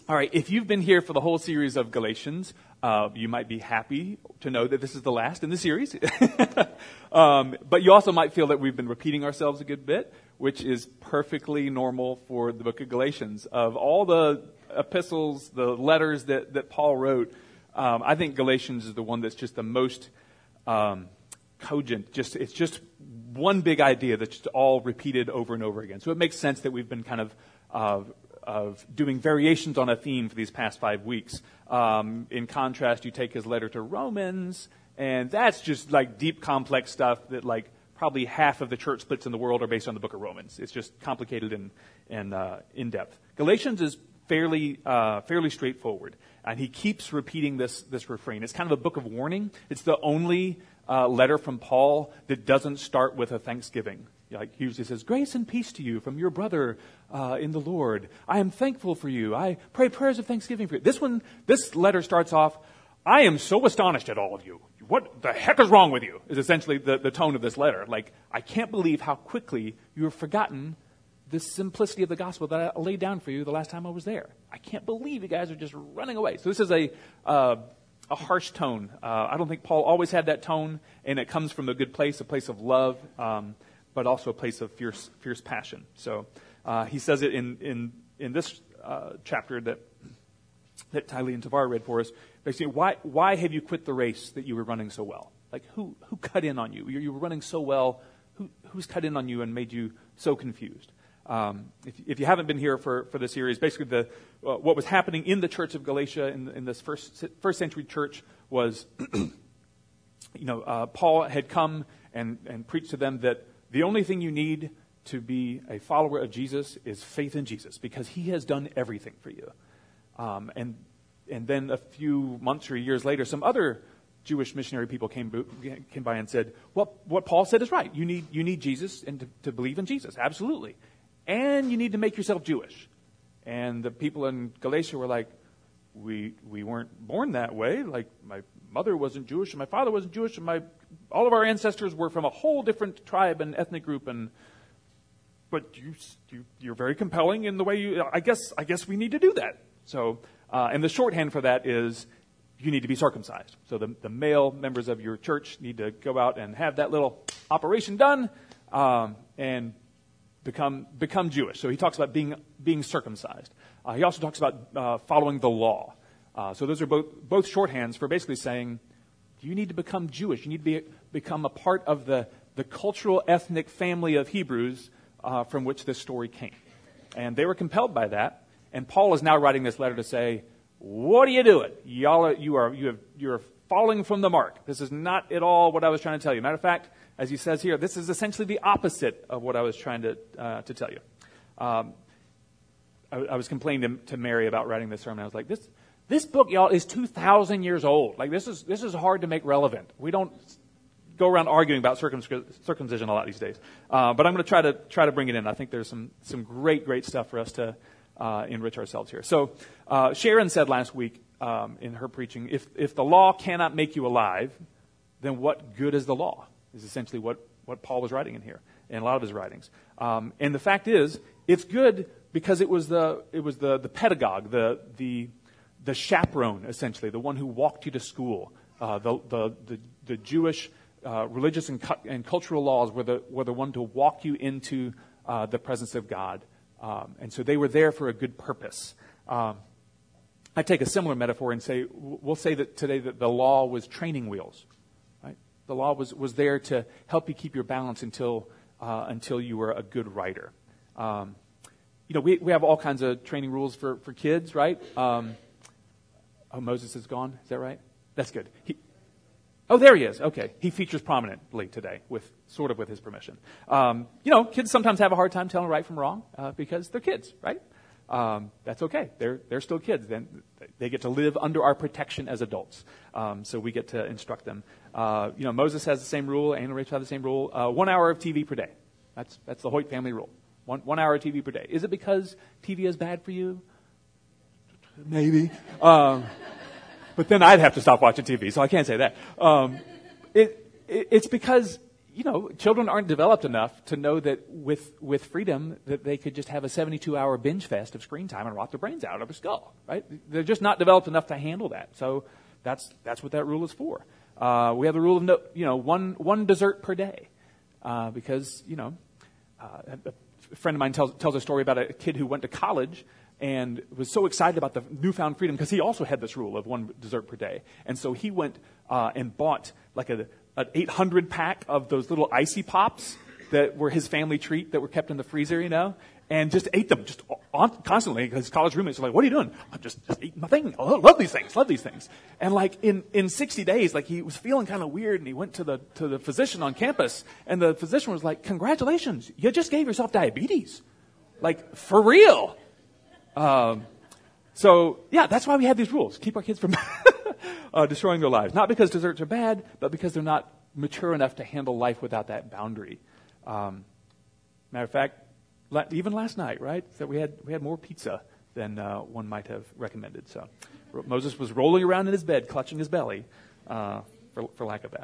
All right, if you've been here for the whole series of Galatians, you might be happy to know that this is the last in the series. But you also might feel that we've been repeating ourselves a good bit, which is perfectly normal for the book of Galatians. Of all the epistles, the letters that Paul wrote, I think Galatians is the one that's just the most cogent. It's just one big idea that's just all repeated over and over again. So it makes sense that we've been kind of doing variations on a theme for these past 5 weeks. In contrast, you take his letter to Romans, and that's just like deep, complex stuff that like probably half of the church splits in the world are based on the book of Romans. It's just complicated and in-depth. Galatians is fairly straightforward, and he keeps repeating this refrain. It's kind of a book of warning. It's the only letter from Paul that doesn't start with a thanksgiving. Like he usually says, "Grace and peace to you from your brother in the Lord. I am thankful for you. I pray prayers of thanksgiving for you." This letter starts off, "I am so astonished at all of you. What the heck is wrong with you?" is essentially the tone of this letter. Like, I can't believe how quickly you have forgotten the simplicity of the gospel that I laid down for you the last time I was there. I can't believe you guys are just running away. So this is a harsh tone. I don't think Paul always had that tone, and it comes from a good place, a place of love, but also a place of fierce passion. So he says it in this chapter that Tylee and Tavar read for us. Basically, why have you quit the race that you were running so well? Like, who cut in on you? You were running so well. Who's cut in on you and made you so confused? If you haven't been here for the series, basically what was happening in the church of Galatia in this first century church was, Paul had come and preached to them that the only thing you need to be a follower of Jesus is faith in Jesus, because he has done everything for you. And then a few months or years later, some other Jewish missionary people came by and said, what Paul said is right. You need Jesus and to believe in Jesus, absolutely. And you need to make yourself Jewish. And the people in Galatia were like, we weren't born that way. Like, my mother wasn't Jewish and my father wasn't Jewish, and all of our ancestors were from a whole different tribe and ethnic group. But you're very compelling in the way you. I guess we need to do that. So, and the shorthand for that is you need to be circumcised. So the male members of your church need to go out and have that little operation done and become Jewish. So he talks about being circumcised. He also talks about following the law. So those are both shorthands for basically saying you need to become Jewish. You need to become a part of the cultural, ethnic family of Hebrews from which this story came. And they were compelled by that. And Paul is now writing this letter to say, what are you doing? You're falling from the mark. This is not at all what I was trying to tell you. Matter of fact, as he says here, this is essentially the opposite of what I was trying to tell you. I was complaining to Mary about writing this sermon. I was like, this book, y'all, is 2,000 years old. Like, this is hard to make relevant. We don't go around arguing about circumcision a lot these days. But I'm going to try to bring it in. I think there's some great stuff for us to enrich ourselves here. So Sharon said last week in her preaching, if the law cannot make you alive, then what good is the law? Is essentially what Paul was writing in here, in a lot of his writings. And the fact is, it's good because it was the pedagogue, the chaperone, essentially, the one who walked you to school. The Jewish religious and cultural laws were the one to walk you into the presence of God. And so they were there for a good purpose. I take a similar metaphor and we'll say that today that the law was training wheels. Right? The law was there to help you keep your balance until you were a good rider. We have all kinds of training rules for kids, right? Moses is gone. Is that right? That's good. There he is. Okay. He features prominently today with his permission. Kids sometimes have a hard time telling right from wrong because they're kids, right? That's okay. They're still kids. Then they get to live under our protection as adults. So we get to instruct them. Moses has the same rule. Anna and Rachel have the same rule. 1 hour of TV per day. That's the Hoyt family rule. One hour of TV per day. Is it because TV is bad for you? Maybe. But then I'd have to stop watching TV, so I can't say that. It's because, children aren't developed enough to know that with freedom that they could just have a 72-hour binge fest of screen time and rot their brains out of their skull, right? They're just not developed enough to handle that. So that's what that rule is for. We have the rule of one dessert per day, because a friend of mine tells a story about a kid who went to college and was so excited about the newfound freedom because he also had this rule of one dessert per day, and so he went and bought like an 800 pack of those little icy pops that were his family treat that were kept in the freezer, and just ate them just constantly because his college roommates were like, "What are you doing?" "I'm just eating my thing. I love these things. And like in 60 days, like he was feeling kind of weird, and he went to the physician on campus, and the physician was like, "Congratulations, you just gave yourself diabetes, like for real." So yeah, that's why we have these rules. Keep our kids from destroying their lives. Not because desserts are bad, but because they're not mature enough to handle life without that boundary. Matter of fact, even last night, right? So we had more pizza than one might have recommended. So Moses was rolling around in his bed, clutching his belly, for lack of that.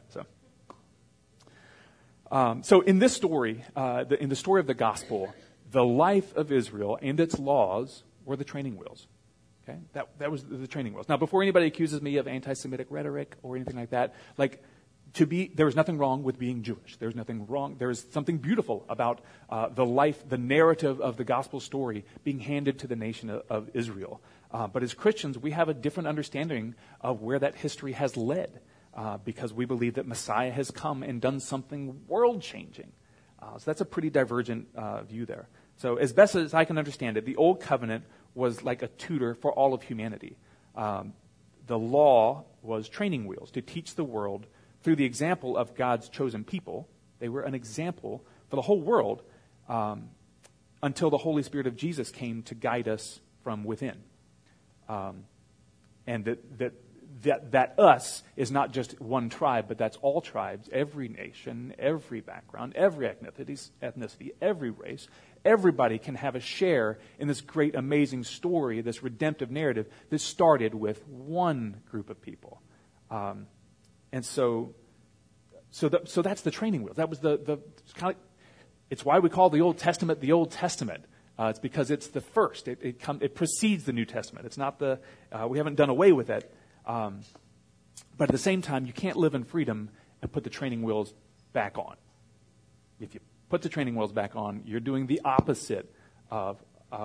So in this story, in the story of the gospel, the life of Israel and its laws were the training wheels. Okay, that was the training wheels. Now, before anybody accuses me of anti-Semitic rhetoric or anything like that, there was nothing wrong with being Jewish. There's nothing wrong. There's something beautiful about the narrative of the gospel story being handed to the nation of Israel. But as Christians, we have a different understanding of where that history has led, because we believe that Messiah has come and done something world-changing. So that's a pretty divergent view there. So as best as I can understand it, the Old Covenant was like a tutor for all of humanity. The law was training wheels to teach the world through the example of God's chosen people. They were an example for the whole world until the Holy Spirit of Jesus came to guide us from within. And that us is not just one tribe, but that's all tribes, every nation, every background, every ethnicity, every race. Everybody can have a share in this great, amazing story, this redemptive narrative that started with one group of people. And so that's the training wheel. That was it's why we call the Old Testament the Old Testament. It's because it's the first. It precedes the New Testament. It's not we haven't done away with it. But at the same time, you can't live in freedom and put the training wheels back on. If you put the training wheels back on, you're doing the opposite of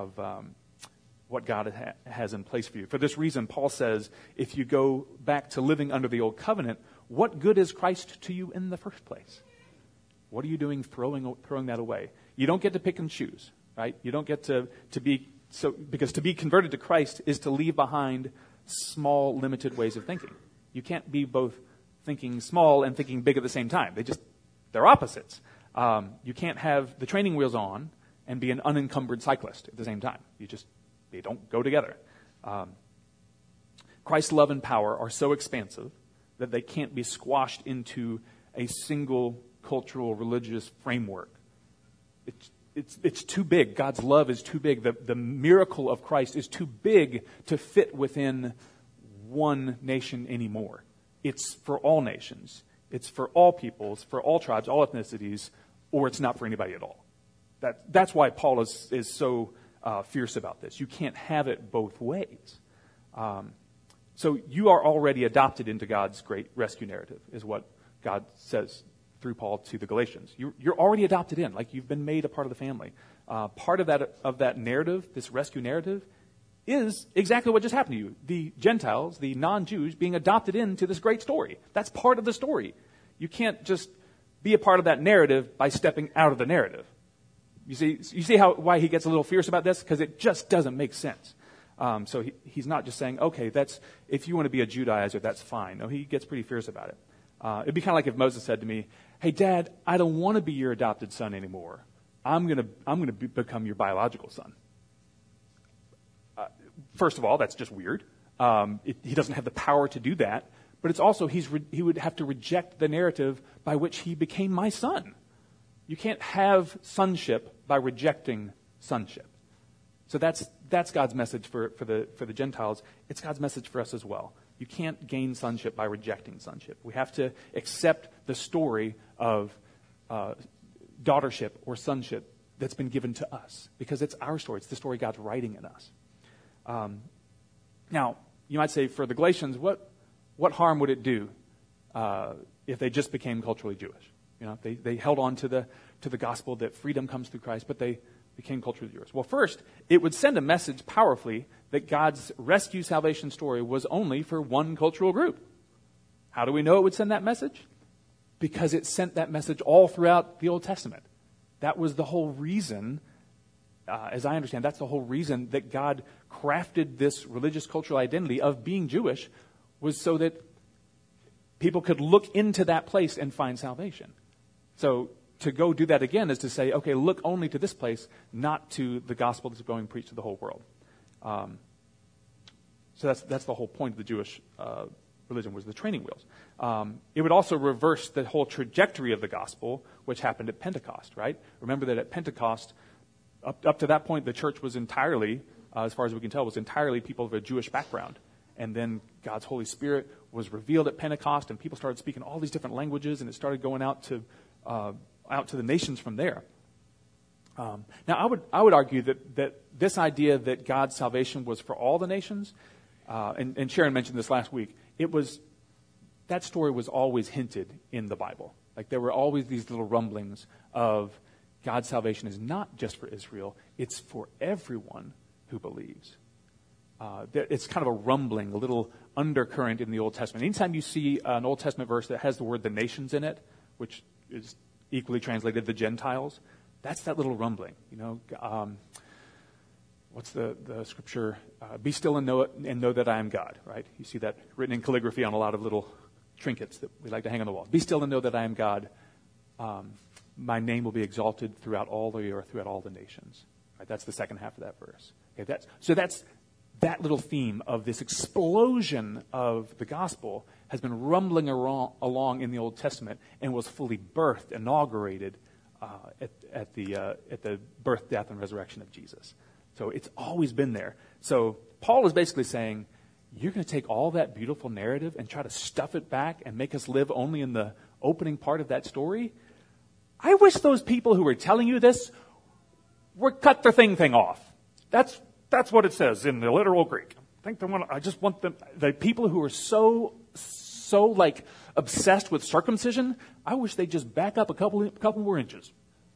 what God has in place for you. For this reason, Paul says, if you go back to living under the Old Covenant, what good is Christ to you in the first place? What are you doing throwing that away? You don't get to pick and choose, right? You don't get to be because to be converted to Christ is to leave behind small, limited ways of thinking. You can't be both thinking small and thinking big at the same time. They're opposites. You can't have the training wheels on and be an unencumbered cyclist at the same time. They don't go together. Christ's love and power are so expansive that they can't be squashed into a single cultural, religious framework. It's too big. God's love is too big. The miracle of Christ is too big to fit within one nation anymore. It's for all nations. It's for all peoples, for all tribes, all ethnicities, or it's not for anybody at all. That's why Paul is so fierce about this. You can't have it both ways. So you are already adopted into God's great rescue narrative, is what God says through Paul to the Galatians. You're already adopted in, like you've been made a part of the family. Part of that narrative, this rescue narrative, is exactly what just happened to you. The Gentiles, the non-Jews, being adopted into this great story. That's part of the story. You can't just be a part of that narrative by stepping out of the narrative. You see why he gets a little fierce about this? Because it just doesn't make sense. So he's not just saying, okay, if you want to be a Judaizer, that's fine. No, he gets pretty fierce about it. It'd be kind of like if Moses said to me, hey, Dad, I don't want to be your adopted son anymore. I'm gonna become your biological son. First of all, that's just weird. He doesn't have the power to do that. But it's also, he would have to reject the narrative by which he became my son. You can't have sonship by rejecting sonship. So that's God's message for the Gentiles. It's God's message for us as well. You can't gain sonship by rejecting sonship. We have to accept the story of daughtership or sonship that's been given to us, because it's our story. It's the story God's writing in us. Now, you might say, for the Galatians, what harm would it do if they just became culturally Jewish? You know, they held on to the gospel that freedom comes through Christ, but they became culturally Jewish. Well, first, it would send a message powerfully that God's rescue salvation story was only for one cultural group. How do we know it would send that message? Because it sent that message all throughout the Old Testament. That was the whole reason, as I understand, that's the whole reason that God crafted this religious cultural identity of being Jewish, was so that people could look into that place and find salvation. So to go do that again is to say, okay, look only to this place, not to the gospel that's going preached to the whole world. So that's the whole point of the Jewish religion, was the training wheels. It would also reverse the whole trajectory of the gospel, which happened at Pentecost, right? Remember that at Pentecost, up to that point, the church was entirely, as far as we can tell, was entirely people of a Jewish background. And then God's Holy Spirit was revealed at Pentecost, and people started speaking all these different languages, and it started going out to the nations from there. Now, I would argue that this idea that God's salvation was for all the nations, and Sharon mentioned this last week, that story was always hinted in the Bible. Like, there were always these little rumblings of God's salvation is not just for Israel, it's for everyone who believes. It's kind of a rumbling, a little undercurrent in the Old Testament. Anytime you see an Old Testament verse that has the word the nations in it, which is equally translated the Gentiles, that's that little rumbling. You know, what's the scripture? Be still and know that I am God, right? You see that written in calligraphy on a lot of little trinkets that we like to hang on the wall. Be still and know that I am God. My name will be exalted throughout all the earth, throughout all the nations. Right? That's the second half of that verse. Okay, that's that little theme of this explosion of the gospel has been rumbling along in the Old Testament and was fully birthed, inaugurated at the birth, death, and resurrection of Jesus. So it's always been there. So Paul is basically saying, you're going to take all that beautiful narrative and try to stuff it back and make us live only in the opening part of that story? I wish those people who were telling you this were cut their thing off. That's what it says in the literal Greek. I just want them, the people who are so like obsessed with circumcision, I wish they'd just back up a couple more inches.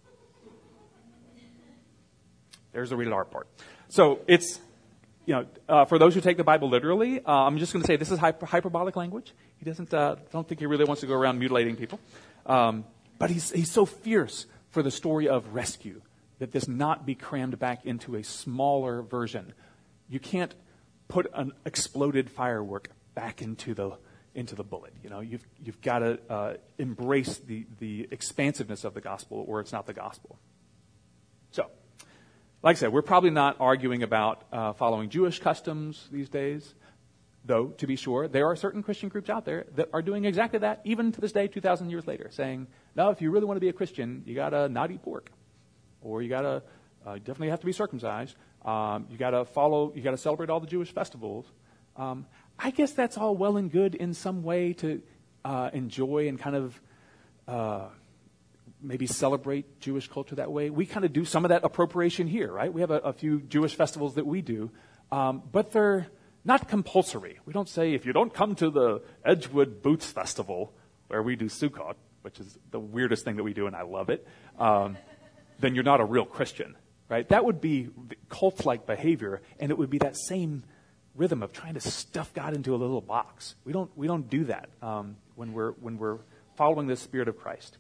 There's the rated R part. So it's, for those who take the Bible literally, I'm just going to say this is hyperbolic language. He doesn't, don't think he really wants to go around mutilating people. But he's so fierce for the story of rescue that this not be crammed back into a smaller version. You can't put an exploded firework back into the bullet. You've got to embrace the expansiveness of the gospel, or it's not the gospel. So, like I said, we're probably not arguing about following Jewish customs these days, though, to be sure, there are certain Christian groups out there that are doing exactly that, even to this day, 2,000 years later, saying, no, if you really want to be a Christian, you got to not eat pork. Or you got to definitely have to be circumcised. You got to celebrate all the Jewish festivals. I guess that's all well and good in some way to enjoy and kind of maybe celebrate Jewish culture that way. We kind of do some of that appropriation here, right? We have a few Jewish festivals that we do, but they're not compulsory. We don't say, if you don't come to the Edgewood Boots Festival, where we do Sukkot, which is the weirdest thing that we do, and I love it, then you're not a real Christian, right? That would be cult-like behavior, and it would be that same rhythm of trying to stuff God into a little box. We don't do that when we're following the Spirit of Christ.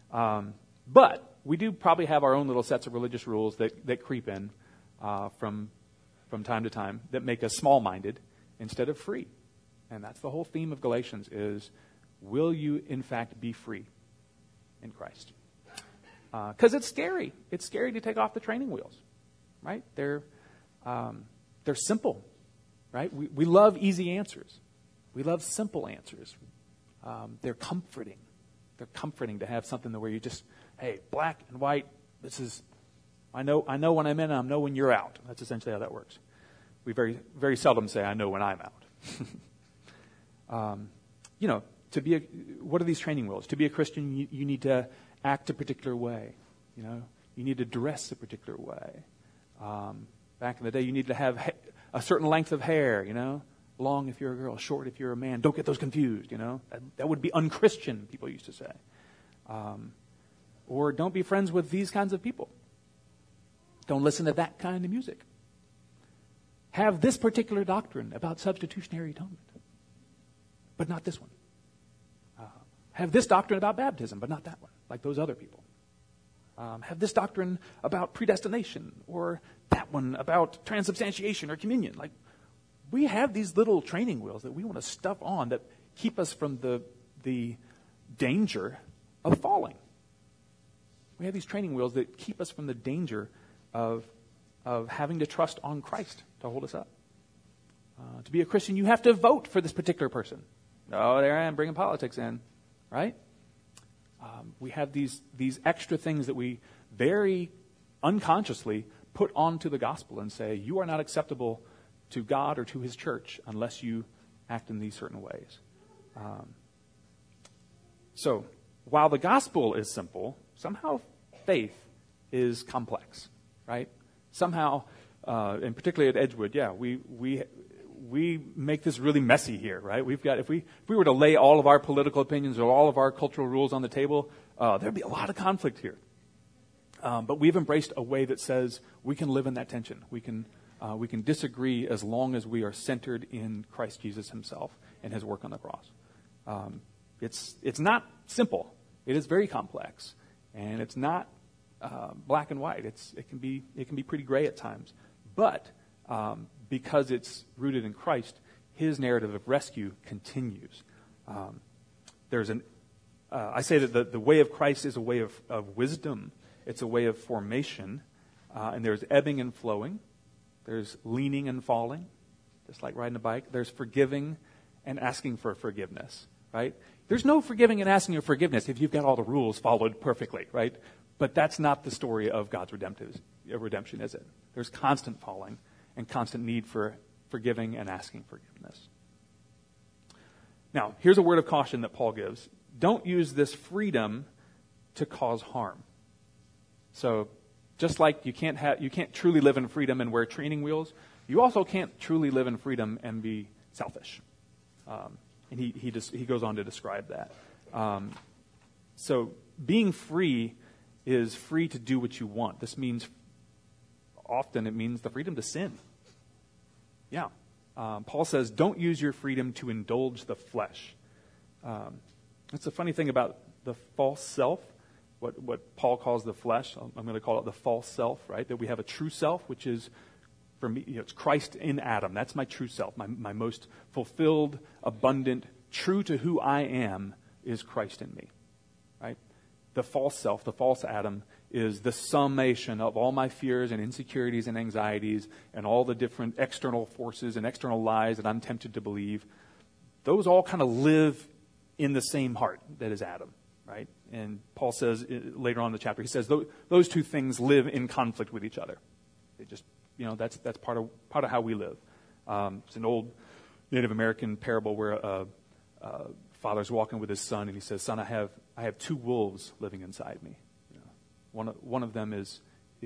But we do probably have our own little sets of religious rules that creep in from time to time that make us small-minded instead of free. And that's the whole theme of Galatians is, will you in fact be free in Christ? Because it's scary. It's scary to take off the training wheels, right? They're simple, right? We love easy answers. We love simple answers. They're comforting. They're comforting to have something where you just, hey, black and white. This is, I know when I'm in, I know when you're out. That's essentially how that works. We very, very seldom say, I know when I'm out. What are these training wheels? To be a Christian, you need to act a particular way. You know, you need to dress a particular way. Back in the day, you need to have a certain length of hair, you know, long if you're a girl, short if you're a man. Don't get those confused, you know. That would be unchristian, people used to say. Or don't be friends with these kinds of people. Don't listen to that kind of music. Have this particular doctrine about substitutionary atonement, but not this one. Have this doctrine about baptism, but not that one, like those other people. Have this doctrine about predestination, or that one about transubstantiation or communion. Like, we have these little training wheels that we want to stuff on that keep us from the danger of falling. We have these training wheels that keep us from the danger of having to trust on Christ to hold us up. To be a Christian, you have to vote for this particular person. Oh, there I am bringing politics in, right? We have these extra things that we very unconsciously put onto the gospel and say, you are not acceptable to God or to his church unless you act in these certain ways. So, while the gospel is simple, somehow faith is complex, right? Somehow, and particularly at Edgewood, we make this really messy here, right? We've got, if we were to lay all of our political opinions or all of our cultural rules on the table, there'd be a lot of conflict here. But we've embraced a way that says we can live in that tension. We can disagree as long as we are centered in Christ Jesus himself and his work on the cross. It's not simple. It is very complex, and it's not black and white. It can be pretty gray at times, but because it's rooted in Christ, his narrative of rescue continues. I say that the way of Christ is a way of wisdom. It's a way of formation, and there's ebbing and flowing. There's leaning and falling, just like riding a bike. There's forgiving and asking for forgiveness, right? There's no forgiving and asking for forgiveness if you've got all the rules followed perfectly, right? But that's not the story of God's redemption, is it? There's constant falling and constant need for forgiving and asking forgiveness. Now, here's a word of caution that Paul gives. Don't use this freedom to cause harm. So, just like you can't truly live in freedom and wear training wheels, you also can't truly live in freedom and be selfish. And he goes on to describe that. So being free is free to do what you want. This means, often it means the freedom to sin. Yeah. Paul says, don't use your freedom to indulge the flesh. That's the funny thing about the false self. What Paul calls the flesh, I'm going to call it the false self, right? That we have a true self, which is, for me, it's Christ in Adam. That's my true self. My most fulfilled, abundant, true to who I am is Christ in me, right? The false self, the false Adam, is the summation of all my fears and insecurities and anxieties and all the different external forces and external lies that I'm tempted to believe. Those all kind of live in the same heart that is Adam. Right? And Paul says later on in the chapter, he says those two things live in conflict with each other. They just, that's part of how we live. It's an old Native American parable where a father's walking with his son, and he says, "Son, I have two wolves living inside me. One of them is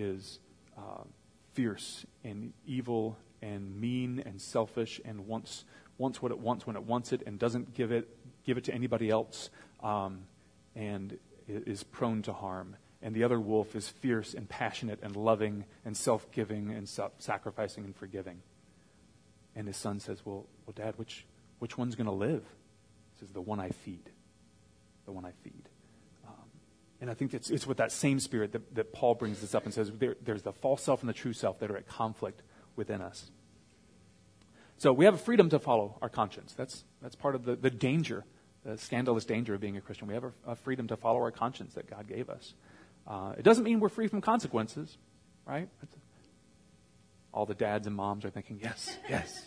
fierce and evil and mean and selfish and wants what it wants when it wants it and doesn't give it to anybody else." And is prone to harm. And the other wolf is fierce and passionate and loving and self-giving and sacrificing and forgiving. And his son says, well, Dad, which one's going to live? He says, the one I feed. The one I feed. And I think it's with that same spirit that Paul brings this up and says there's the false self and the true self that are at conflict within us. So we have a freedom to follow our conscience. That's part of the danger, the scandalous danger of being a Christian. We have a freedom to follow our conscience that God gave us. It doesn't mean we're free from consequences, right? All the dads and moms are thinking, yes.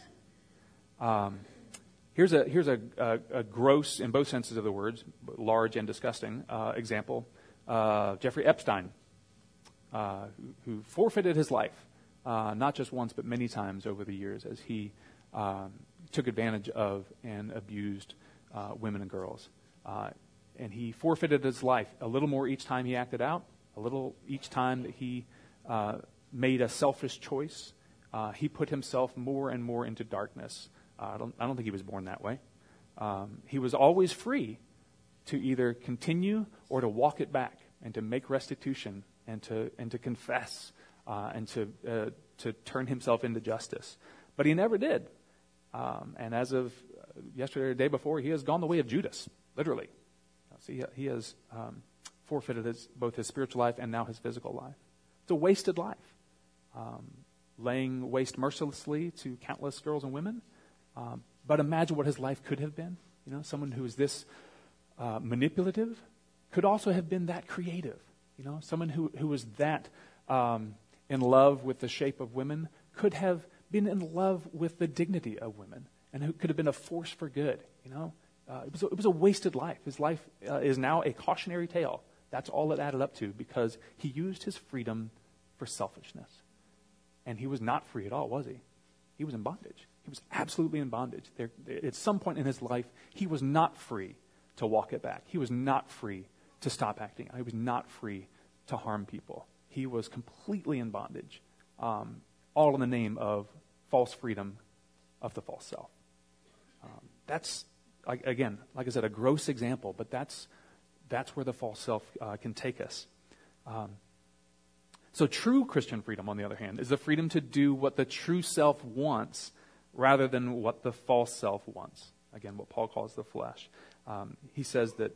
Here's a gross, in both senses of the words, large and disgusting example. Jeffrey Epstein, who forfeited his life, not just once but many times over the years as he took advantage of and abused women and girls. and he forfeited his life a little more each time he acted out, a little each time that he made a selfish choice. He put himself more and more into darkness. I don't think he was born that way. He was always free to either continue or to walk it back and to make restitution and to confess and to turn himself into justice. But he never did. And as of yesterday or the day before, he has gone the way of Judas, literally. So he has forfeited both his spiritual life and now his physical life. It's a wasted life. Laying waste mercilessly to countless girls and women. But imagine what his life could have been. Someone who is this manipulative could also have been that creative. Someone who was that in love with the shape of women could have been in love with the dignity of women, and who could have been a force for good. It was a wasted life. His life is now a cautionary tale. That's all it added up to, because he used his freedom for selfishness. And he was not free at all, was he? He was in bondage. He was absolutely in bondage. At some point in his life, he was not free to walk it back. He was not free to stop acting. He was not free to harm people. He was completely in bondage, all in the name of false freedom of the false self. That's, again, like I said, a gross example, but that's where the false self can take us. So true Christian freedom, on the other hand, is the freedom to do what the true self wants rather than what the false self wants. Again, what Paul calls the flesh. He says that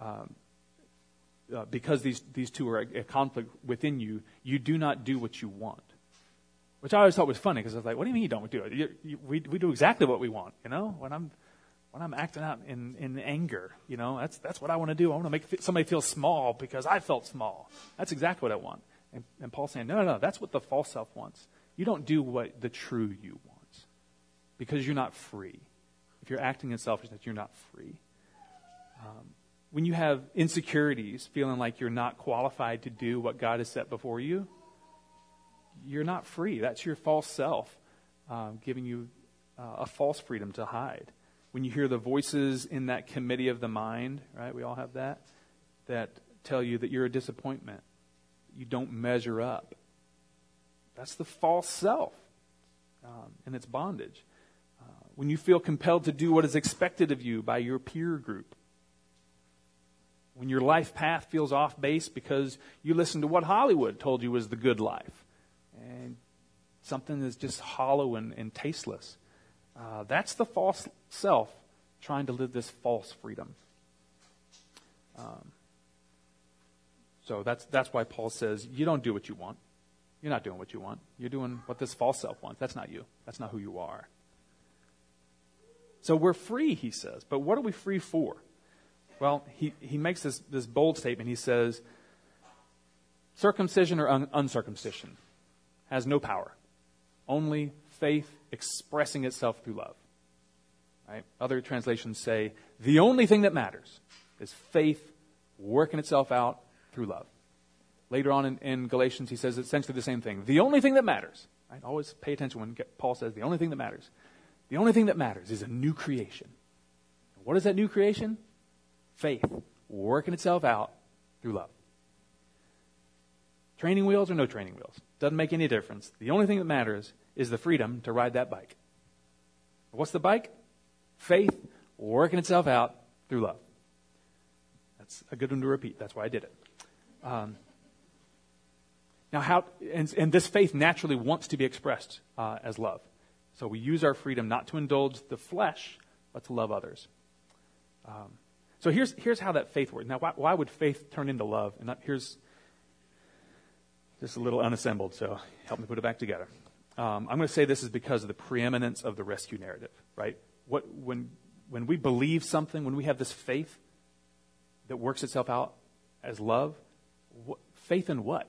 because these two are a conflict within you, you do not do what you want. Which I always thought was funny, because I was like, what do you mean you don't do it? We do exactly what we want, When I'm acting out in anger, that's what I want to do. I want to make somebody feel small because I felt small. That's exactly what I want. And Paul's saying, no, that's what the false self wants. You don't do what the true you wants, because you're not free. If you're acting in selfishness, you're not free. When you have insecurities, feeling like you're not qualified to do what God has set before you, you're not free. That's your false self giving you a false freedom to hide. When you hear the voices in that committee of the mind, right, we all have that tell you that you're a disappointment. You don't measure up. That's the false self and its bondage. When you feel compelled to do what is expected of you by your peer group. When your life path feels off base because you listened to what Hollywood told you was the good life. And something that's just hollow and tasteless. That's the false self trying to live this false freedom. So that's why Paul says, you don't do what you want. You're not doing what you want. You're doing what this false self wants. That's not you. That's not who you are. So we're free, he says. But what are we free for? Well, he makes this bold statement. He says, circumcision or uncircumcision has no power. Only faith expressing itself through love. Right? Other translations say, the only thing that matters is faith working itself out through love. Later on in Galatians, he says essentially the same thing. The only thing that matters, right? Always pay attention when Paul says the only thing that matters. The only thing that matters is a new creation. What is that new creation? Faith working itself out through love. Training wheels or no training wheels. Doesn't make any difference. The only thing that matters is the freedom to ride that bike. What's the bike? Faith working itself out through love. That's a good one to repeat. That's why I did it. Now, how and this faith naturally wants to be expressed as love. So we use our freedom not to indulge the flesh, but to love others. So here's how that faith works. Now, why would faith turn into love? And here's just a little unassembled, so help me put it back together. I'm going to say this is because of the preeminence of the rescue narrative, right? When we believe something, when we have this faith that works itself out as love, faith in what?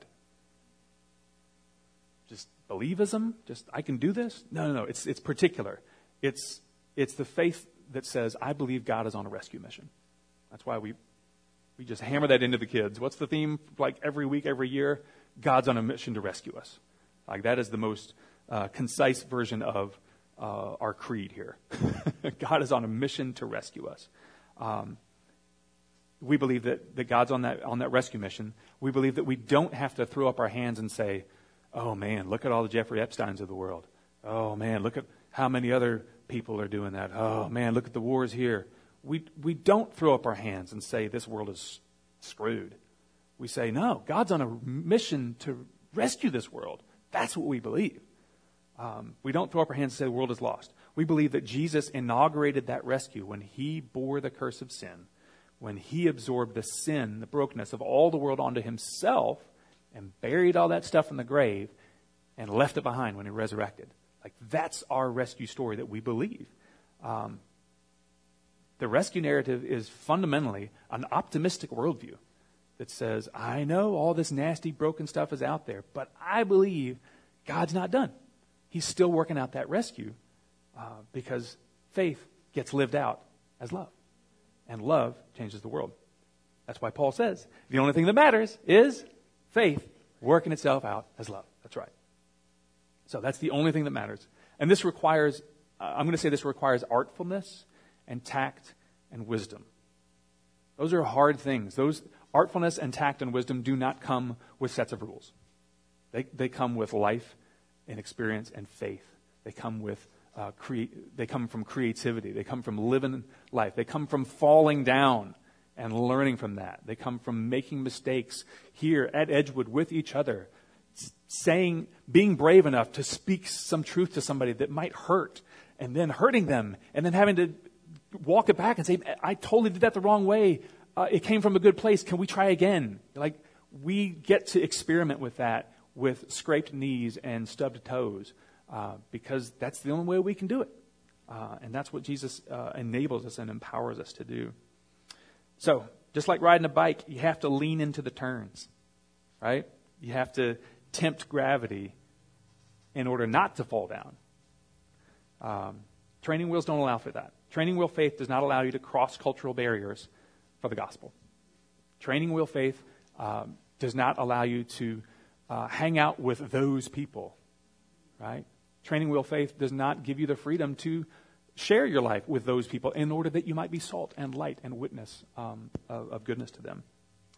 Just believism? Just, I can do this? No. It's particular. It's the faith that says, I believe God is on a rescue mission. That's why we just hammer that into the kids. What's the theme like every week, every year? God's on a mission to rescue us. Like that is the most concise version of our creed here. God is on a mission to rescue us. we believe that God's on that rescue mission. We believe that we don't have to throw up our hands and say, oh man, look at all the Jeffrey Epsteins of the world. Oh man, look at how many other people are doing that. Oh man, look at the wars here. We don't throw up our hands and say this world is screwed. We say, no, God's on a mission to rescue this world. That's what we believe. We don't throw up our hands and say the world is lost. We believe that Jesus inaugurated that rescue when he bore the curse of sin, when he absorbed the sin, the brokenness of all the world onto himself and buried all that stuff in the grave and left it behind when he resurrected. Like, that's our rescue story that we believe. The rescue narrative is fundamentally an optimistic worldview that says, I know all this nasty, broken stuff is out there, but I believe God's not done. He's still working out that rescue because faith gets lived out as love. And love changes the world. That's why Paul says, the only thing that matters is faith working itself out as love. That's right. So that's the only thing that matters. And this requires, I'm going to say this requires artfulness and tact and wisdom. Those are hard things. Those artfulness and tact and wisdom do not come with sets of rules. They come with life and experience and faith. They come with they come from creativity. They come from living life. They come from falling down and learning from that. They come from making mistakes here at Edgewood with each other, being brave enough to speak some truth to somebody that might hurt, and then hurting them, and then having to walk it back and say, I totally did that the wrong way. It came from a good place. Can we try again? Like, we get to experiment with that with scraped knees and stubbed toes because that's the only way we can do it. And that's what Jesus enables us and empowers us to do. So, just like riding a bike, you have to lean into the turns, right? You have to tempt gravity in order not to fall down. Training wheels don't allow for that. Training wheel faith does not allow you to cross cultural barriers for the gospel. Training wheel faith does not allow you to hang out with those people, right? Training wheel faith does not give you the freedom to share your life with those people in order that you might be salt and light and witness of goodness to them.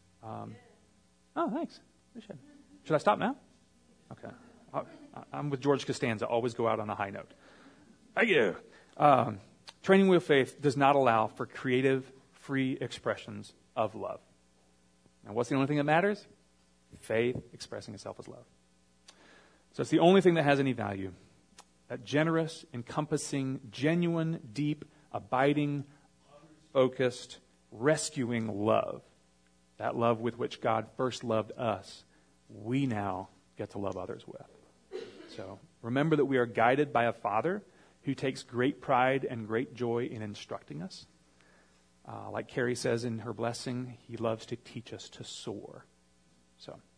Oh, thanks. Should I stop now? Okay. I'm with George Costanza. Always go out on a high note. Thank you. Training wheel faith does not allow for creative, free expressions of love. And what's the only thing that matters? Faith expressing itself as love. So it's the only thing that has any value. That generous, encompassing, genuine, deep, abiding, focused, rescuing love. That love with which God first loved us, we now get to love others with. So remember that we are guided by a Father who takes great pride and great joy in instructing us. Like Carrie says in her blessing, he loves to teach us to soar. So